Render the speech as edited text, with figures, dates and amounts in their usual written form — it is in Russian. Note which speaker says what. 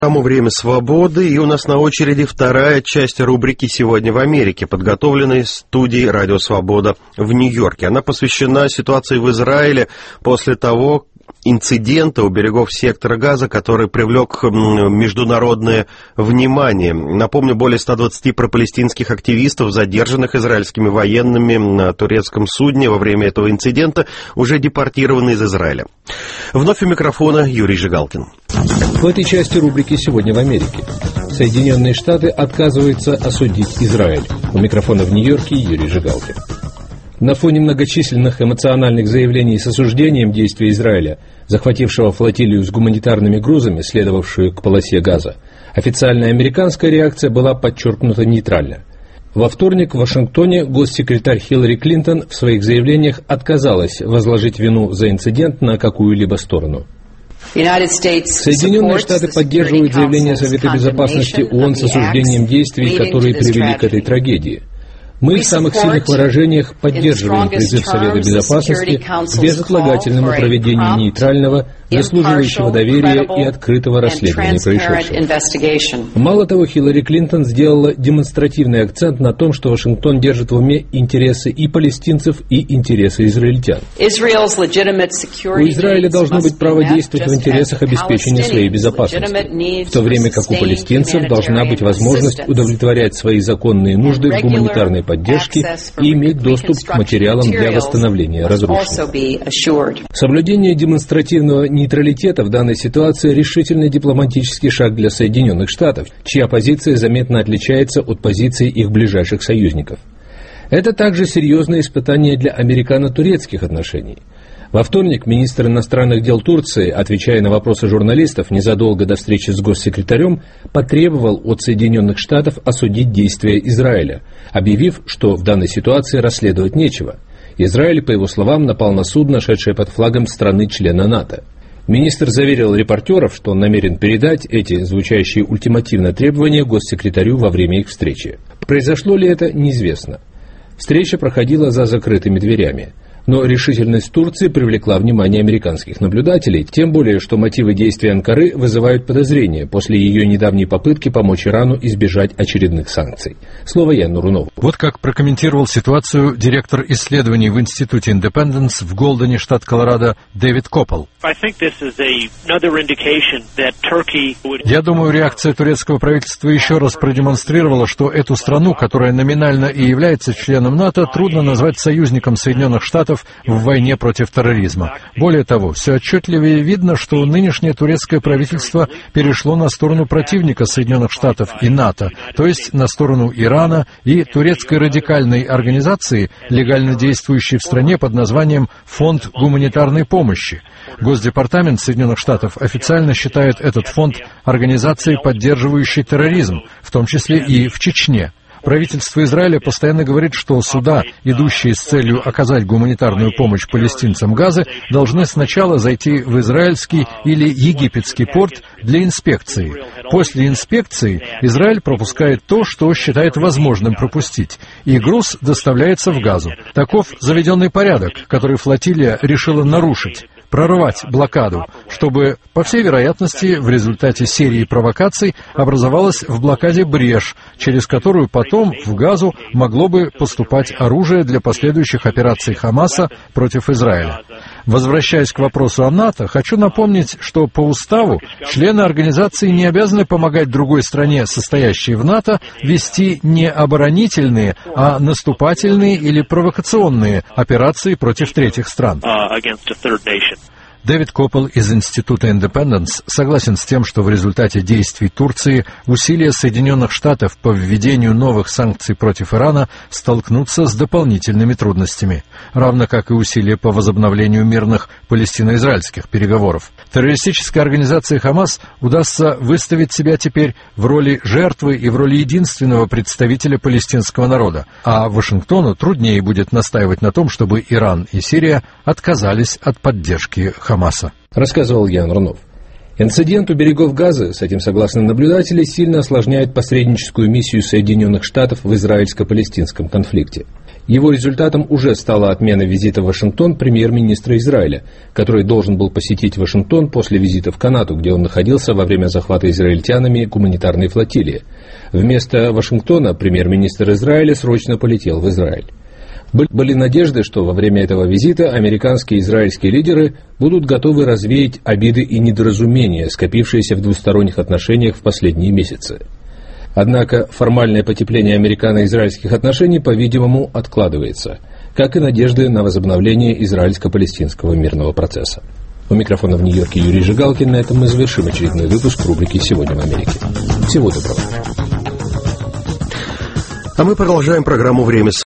Speaker 1: Время свободы, и у нас на очереди вторая часть рубрики «Сегодня в Америке», подготовленной студией «Радио Свобода» в Нью-Йорке. Она посвящена ситуации в Израиле после того инцидента у берегов сектора Газа, который привлек международное внимание. Напомню, более 120 пропалестинских активистов, задержанных израильскими военными на турецком судне во время этого инцидента, уже депортированы из Израиля. Вновь у микрофона Юрий Жигалкин.
Speaker 2: В этой части рубрики «Сегодня в Америке» Соединенные Штаты отказываются осудить Израиль. У микрофона в Нью-Йорке Юрий Жигалкин. На фоне многочисленных эмоциональных заявлений с осуждением действий Израиля, захватившего флотилию с гуманитарными грузами, следовавшую к полосе Газа, официальная американская реакция была подчеркнута нейтрально. Во вторник в Вашингтоне госсекретарь Хиллари Клинтон в своих заявлениях отказалась возложить вину за инцидент на какую-либо сторону. Соединенные Штаты поддерживают заявление Совета Безопасности ООН с осуждением действий, которые привели к этой трагедии. Мы в самых сильных выражениях поддерживаем призыв Совета Безопасности к безотлагательному проведению нейтрального, заслуживающего доверия и открытого расследования происшедшего. Мало того, Хиллари Клинтон сделала демонстративный акцент на том, что Вашингтон держит в уме интересы и палестинцев, и интересы израильтян. У Израиля должно быть право действовать в интересах обеспечения своей безопасности, в то время как у палестинцев должна быть возможность удовлетворять свои законные нужды в гуманитарной поддержки и иметь доступ к материалам для восстановления разрушенных. Соблюдение демонстративного нейтралитета в данной ситуации – решительный дипломатический шаг для Соединенных Штатов, чья позиция заметно отличается от позиции их ближайших союзников. Это также серьезное испытание для американо-турецких отношений. Во вторник министр иностранных дел Турции, отвечая на вопросы журналистов незадолго до встречи с госсекретарем, потребовал от Соединенных Штатов осудить действия Израиля, объявив, что в данной ситуации расследовать нечего. Израиль, по его словам, напал на судно, шедшее под флагом страны-члена НАТО. Министр заверил репортеров, что он намерен передать эти звучащие ультимативно требования госсекретарю во время их встречи. Произошло ли это, неизвестно. Встреча проходила за закрытыми дверями. Но решительность Турции привлекла внимание американских наблюдателей, тем более, что мотивы действий Анкары вызывают подозрения после ее недавней попытки помочь Ирану избежать очередных санкций. Слово Яну Рунову.
Speaker 3: Вот как прокомментировал ситуацию директор исследований в Институте Индепенденс в Голдене, штат Колорадо, Дэвид Коппел. Я думаю, реакция турецкого правительства еще раз продемонстрировала, что эту страну, которая номинально и является членом НАТО, трудно назвать союзником Соединенных Штатов в войне против терроризма. Более того, все отчетливее видно, что нынешнее турецкое правительство перешло на сторону противника Соединенных Штатов и НАТО, то есть на сторону Ирана и турецкой радикальной организации, легально действующей в стране под названием «Фонд гуманитарной помощи». Госдепартамент Соединенных Штатов официально считает этот фонд организацией, поддерживающей терроризм, в том числе и в Чечне. Правительство Израиля постоянно говорит, что суда, идущие с целью оказать гуманитарную помощь палестинцам Газы, должны сначала зайти в израильский или египетский порт для инспекции. После инспекции Израиль пропускает то, что считает возможным пропустить, и груз доставляется в Газу. Таков заведенный порядок, который флотилия решила нарушить. Прорвать блокаду, чтобы, по всей вероятности, в результате серии провокаций образовалась в блокаде брешь, через которую потом в Газу могло бы поступать оружие для последующих операций Хамаса против Израиля. Возвращаясь к вопросу о НАТО, хочу напомнить, что по уставу члены организации не обязаны помогать другой стране, состоящей в НАТО, вести не оборонительные, а наступательные или провокационные операции против третьих стран. Дэвид Коппел из Института Индепенденс согласен с тем, что в результате действий Турции усилия Соединенных Штатов по введению новых санкций против Ирана столкнутся с дополнительными трудностями, равно как и усилия по возобновлению мирных палестино-израильских переговоров. Террористической организации Хамас удастся выставить себя теперь в роли жертвы и в роли единственного представителя палестинского народа, а Вашингтону труднее будет настаивать на том, чтобы Иран и Сирия отказались от поддержки Хамаса.
Speaker 2: Рассказывал Ян Рунов. Инцидент у берегов Газы, с этим согласны наблюдатели, сильно осложняет посредническую миссию Соединенных Штатов в израильско-палестинском конфликте. Его результатом уже стала отмена визита в Вашингтон премьер-министра Израиля, который должен был посетить Вашингтон после визита в Канаду, где он находился во время захвата израильтянами гуманитарной флотилии. Вместо Вашингтона премьер-министр Израиля срочно полетел в Израиль. Были надежды, что во время этого визита американские и израильские лидеры будут готовы развеять обиды и недоразумения, скопившиеся в двусторонних отношениях в последние месяцы. Однако формальное потепление американо-израильских отношений, по-видимому, откладывается, как и надежды на возобновление израильско-палестинского мирного процесса. У микрофона в Нью-Йорке Юрий Жигалкин. На этом мы завершим очередной выпуск рубрики «Сегодня в Америке». Всего доброго.
Speaker 1: А мы продолжаем программу «Время